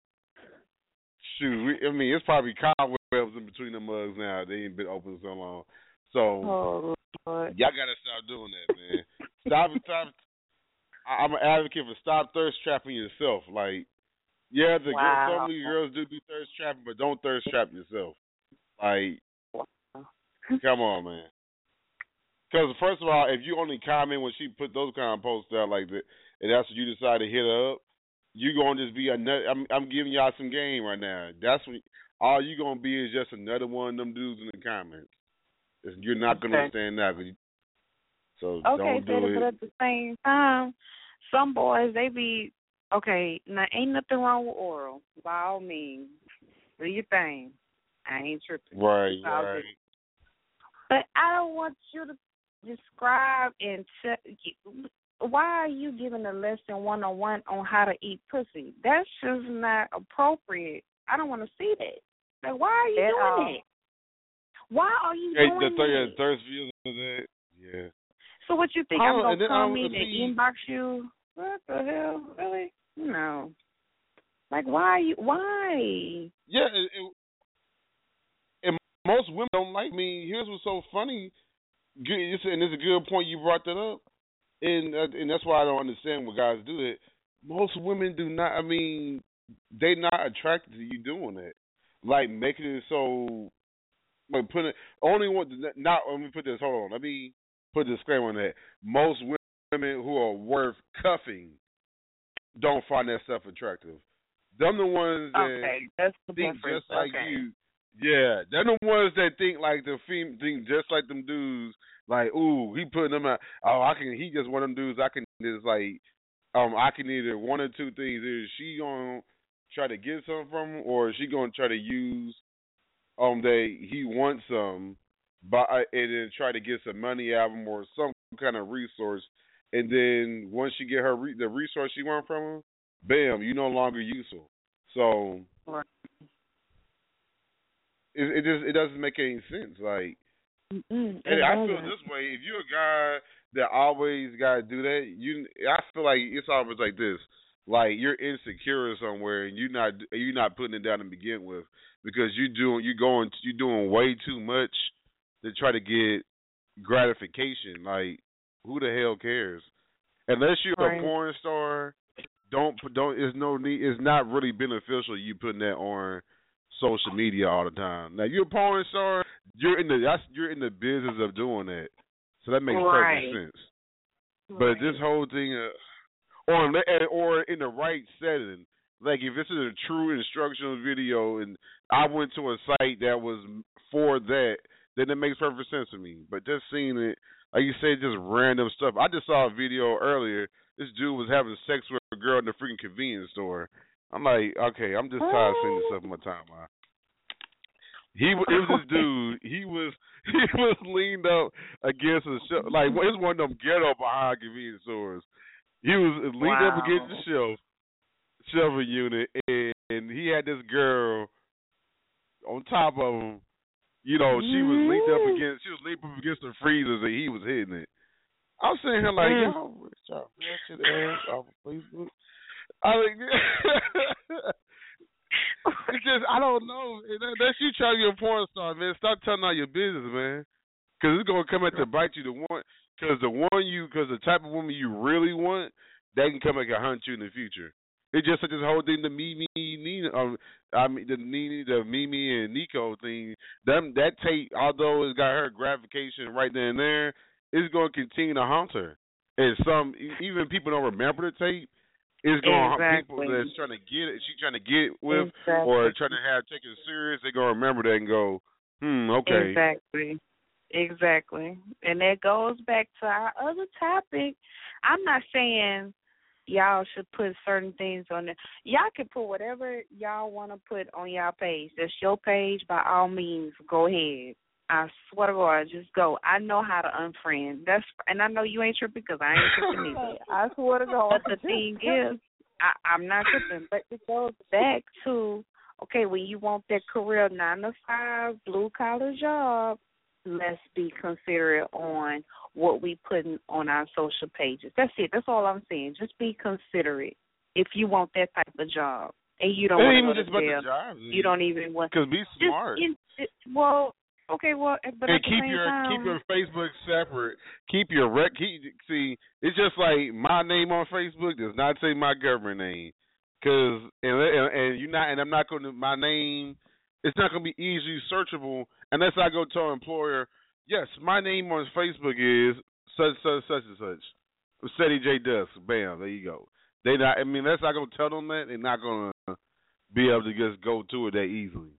Shoot, we, I mean it's probably cobwebs in between the mugs now. They ain't been open so long. So oh, Lord. Y'all gotta stop doing that, man. Stop, stop. I'm an advocate for stop thirst trapping yourself. Like, yeah, the wow. girl, some of you girls do do thirst trapping, but don't thirst trap yourself. Like, come on, man. Because first of all, if you only comment when she put those kind of posts out like that, and that's what you decide to hit her up, you gonna just be another. I'm, I'm giving y'all some game right now. That's what all you gonna be is just another one of them dudes in the comments. You're not gonna Okay. stand out. So Okay, don't do Teddy, it. but at the same time, some boys, they be, okay, now ain't nothing wrong with oral, by all means. Do your thing. I ain't tripping. Right, I'll right. do. But I don't want you to describe and te- why are you giving a lesson one-on-one on how to eat pussy? That's just not appropriate. I don't want to see that. Like, why are you At doing all. that? Why are you Hey, doing the that? th- thirst views of that. Yeah. So what you think? Oh, I'm and gonna then I come was in and see- inbox you? What the hell? Really? No. Like, why? You, why? Yeah, it, it, and most women don't like me. Here's what's so funny, good, and it's a good point you brought that up, and uh, and that's why I don't understand when guys do it. Most women do not. I mean, they not attracted to you doing that, like making it so. Like put it only one. Not let me put this. Hold on. Let me put a disclaimer on that. Most women who are worth cuffing don't find that stuff attractive. Them the ones that Okay, that's the think difference. just like Okay. you. Yeah, they're the ones that think like the fem think just like them dudes. Like, ooh, he putting them out. Oh, I can. He just one of them dudes. I can just like, um, I can either one or two things. Either she gonna try to get something from him, or she gonna try to use um that he wants some, but and then try to get some money out of him or some kind of resource. And then once she get her re- the resource she want from him, bam, you no longer useful. So Right. it, it just it doesn't make any sense. Like, Mm-mm, and I feel doesn't. this way: if you're a guy that always gotta do that, you I feel like it's always like this. Like you're insecure somewhere, and you're not you're not putting it down to begin with because you doing you going you doing way too much to try to get gratification. Like who the hell cares? Unless you're Right. a porn star, don't don't. It's no need. It's not really beneficial you putting that on social media all the time. Now you're a porn star. You're in the that's you're in the business of doing that, so that makes Right. perfect sense. Right. But this whole thing, uh, or or in the right setting, like if this is a true instructional video, and I went to a site that was for that, then it makes perfect sense to me. But just seeing it, like you said, just random stuff. I just saw a video earlier. This dude was having sex with a girl in the freaking convenience store. I'm like, okay, I'm just tired of seeing this stuff in my timeline. He it was this dude. He was he was leaned up against a shelf. Like it was one of them ghetto behind convenience stores. He was leaned Wow. up against the shelf, shelving unit, and, and he had this girl on top of him. You know, she was leaned up against. She was leaned up against the freezers, and he was hitting it. I was sitting here like, Mm. y'all, y'all ratchet ass off of Facebook. I mean, it's just I don't know. Unless you try to be a porn star, man, stop telling all your business, man. Because it's gonna come at to bite you. The one, because the one you, because the type of woman you really want, they can come back and hunt you in the future. It's just such this whole thing, the Mimi, Nina, um, I mean the Nene, the Mimi and Nico thing. Them that tape, although it's got her gratification right there and there, it's going to continue to haunt her. And some even people don't remember the tape. It's going to haunt people that's trying to get it. She's trying to get it with, exactly. or trying to have take it serious. They're going to remember that and go, hmm, okay. Exactly. Exactly. And that goes back to our other topic. I'm not saying y'all should put certain things on there. Y'all can put whatever y'all want to put on y'all page. That's your page. By all means, go ahead. I swear to God, just go. I know how to unfriend. That's and I know you ain't tripping because I ain't tripping either. I swear to God. But the thing is, I, I'm not tripping. But it goes back to, okay, when you want that career nine to five blue collar job, let's be considerate on what we put on our social pages. That's it. That's all I'm saying. Just be considerate if you want that type of job. And you don't want to go to jail. Job, you don't even want to be smart. Just, it, it, well, okay, well, but and at the keep same your time, keep your Facebook separate. Keep your rec. Keep, see, it's just like my name on Facebook does not say my government name, cause and and, and you not and I'm not going to my name. It's not going to be easily searchable unless I go to an employer. Yes, my name on Facebook is such such such and such. Ceddy J Dusk. Bam, there you go. They not. I mean, unless I go tell them that, they're not going to be able to just go to it that easily.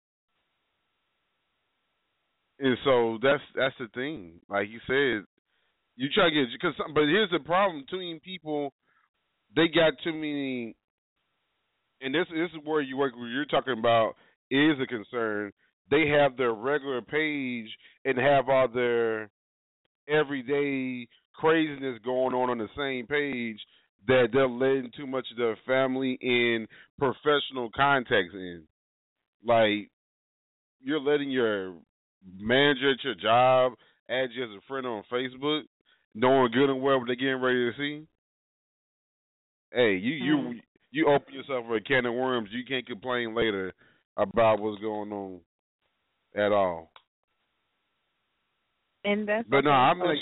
And so that's that's the thing. Like you said, you try to get because. But here's the problem: too many people, they got too many. And this this is where you work. Where you're talking about is a concern. They have their regular page and have all their everyday craziness going on on the same page that they're letting too much of their family and professional contacts in. Like you're letting your manager at your job add you as a friend on Facebook, knowing good and well what they're getting ready to see. Hey, you mm. you you open yourself for a can of worms. You can't complain later about what's going on at all. And that's but okay. no, I'm like.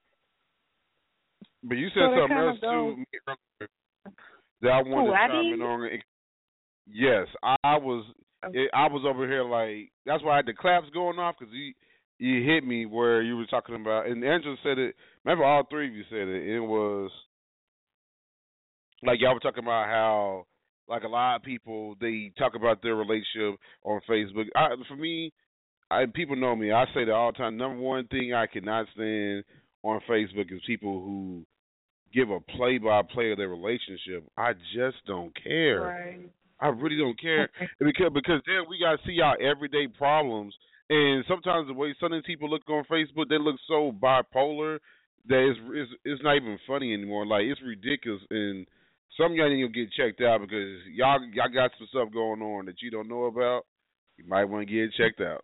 But you said so something else too that I wanted Ooh, to chime in on. Yes, I, I was. Okay. It, I was over here like that's why I had the claps going off because you you hit me where you were talking about, and Angela said it. Remember, all three of you said it. It was like y'all were talking about how like a lot of people they talk about their relationship on Facebook. I, for me, I, people know me. I say that all the time. Number one thing I cannot stand on Facebook is people who give a play-by-play of their relationship. I just don't care. Right. I really don't care because because then we gotta see our everyday problems, and sometimes the way some of these people look on Facebook, they look so bipolar that it's it's, it's not even funny anymore. Like it's ridiculous, and some of y'all need to get checked out because y'all y'all got some stuff going on that you don't know about. You might want to get checked out.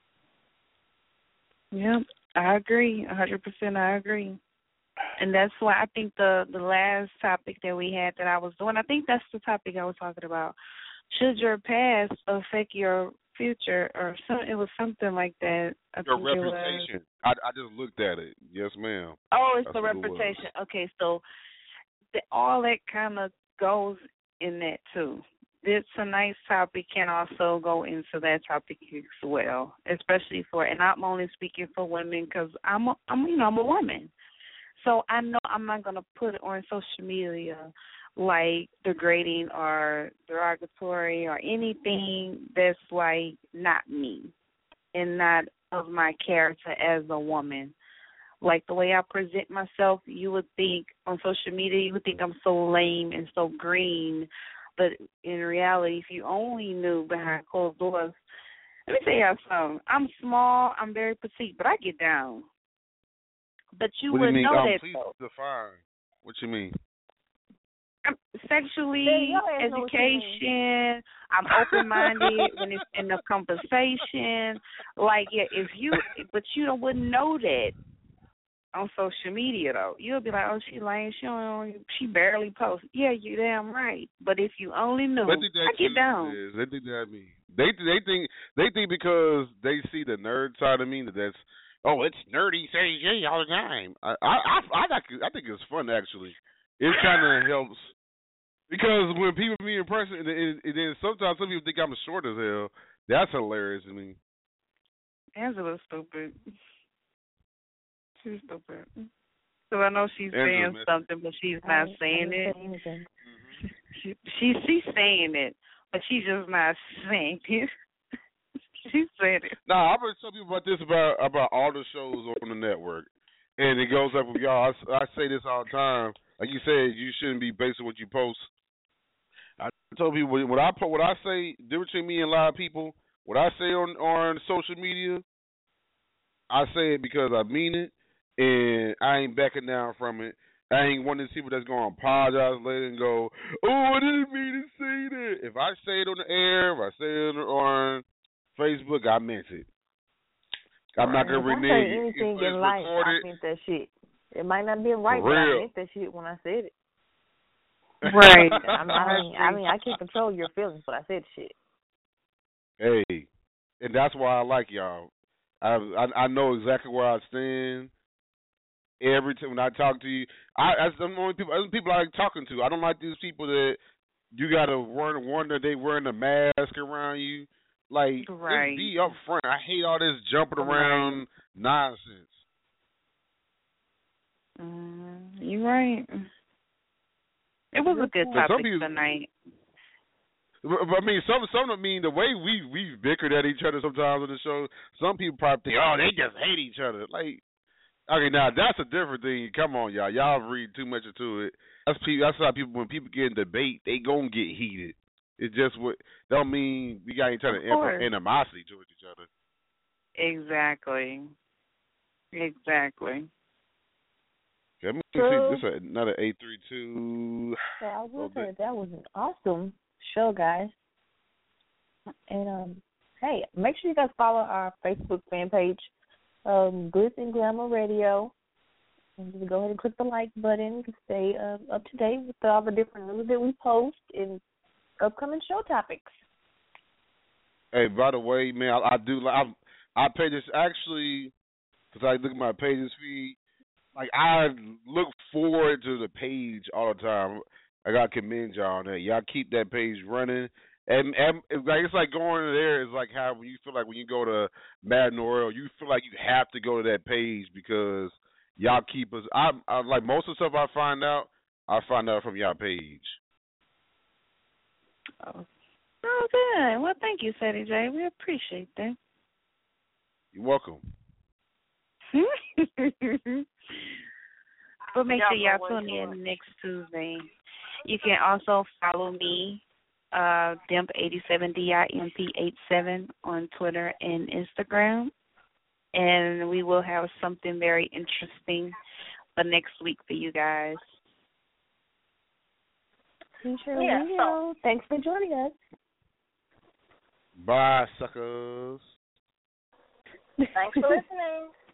Yeah, I agree, a hundred percent. I agree. And that's why I think the, the last topic that we had that I was doing, I think that's the topic I was talking about. Should your past affect your future or some? It was something like that. I your reputation. I, I just looked at it. Yes, ma'am. Oh, it's that's the reputation. It okay, so the, all that kind of goes in that too. This tonight's topic can also go into that topic as well, especially for, and I'm only speaking for women because I'm, a, I'm, you know, I'm a woman. So I know I'm not going to put it on social media like degrading or derogatory or anything that's like not me and not of my character as a woman. Like the way I present myself, you would think on social media, you would think I'm so lame and so green. But in reality, if you only knew behind closed doors, let me tell you something. I'm small, I'm very petite, but I get down. But you what would do you mean? know um, that. Please define. What you mean? I'm sexually, yeah, education. I'm open-minded when it's in the conversation. Like, yeah, if you, but you don't wouldn't know that on social media though. You'll be like, oh, she lame. She don't. She barely posts. Yeah, you damn right. But if you only knew, I get down. Is. They think that me. They they think they think because they see the nerd side of me that that's. Oh, it's nerdy, say J all the time. I I I, I, I think it's fun actually. It kind of helps. Because when people meet in person, and, and, and then sometimes some people think I'm short as hell. That's hilarious to me. Angela's stupid. She's stupid. So I know she's Angela, saying something, but she's not I, saying I it. say anything. She, she she's saying it, but she's just not saying it. She said it. Nah, I'm gonna tell people about this about about all the shows on the network, and it goes up with y'all. I, I say this all the time. Like you said, you shouldn't be based on what you post. I told people what I what I say. Difference between me and a lot of people. What I say on on social media, I say it because I mean it, and I ain't backing down from it. I ain't one of these people that's going to apologize later and go, oh, I didn't mean to say that. If I say it on the air, if I say it on Facebook, I meant it. I'm not going to renege. If I say anything it's, it's in life, recorded. I meant that shit. It might not be right, but I meant that shit when I said it. Right. I mean, I mean, I mean, I can't control your feelings, but I said shit. Hey, and that's why I like y'all. I I, I know exactly where I stand. Every time when I talk to you, I that's the only people. Other people I like talking to. I don't like these people that you gotta wonder they wearing a mask around you. Like, right. Just be up front. I hate all this jumping around right. nonsense. Mm, you're right. It was a good topic people, tonight. But, but I mean, some some I mean the way we we bickered at each other sometimes on the show. Some people probably think, oh, they just hate each other. Like. Okay, now that's a different thing. Come on, y'all. Y'all read too much into it. That's people. That's how people. When people get in debate, they gonna get heated. It's just what don't mean we got any kind of, of animosity towards each other. Exactly. Exactly. Let me see. This is another eight three two. So I will say that was an awesome show, guys. And um, hey, make sure you guys follow our Facebook fan page. Um, Glitz and Glamour Radio. And just go ahead and click the like button to stay uh, up to date with all the different news that we post and upcoming show topics. Hey, by the way, man, I, I do like I, I pay this actually because I look at my pages feed. Like I look forward to the page all the time. I gotta commend y'all on that. Y'all keep that page running. And, and it's like it's like going there is like how when you feel like when you go to Madden Oil, you feel like you have to go to that page because y'all keep us. I, I like most of the stuff I find out, I find out from y'all page. Oh, oh good. Well, thank you, Sadie J. We appreciate that. You're welcome. But make sure y'all tune in next Tuesday. You can also follow me. Uh, Dimp eighty-seven D I M P eighty-seven on Twitter and Instagram, and we will have something very interesting for next week for you guys. We sure yeah, will. So. Thanks for joining us. Bye, suckers. Thanks for listening.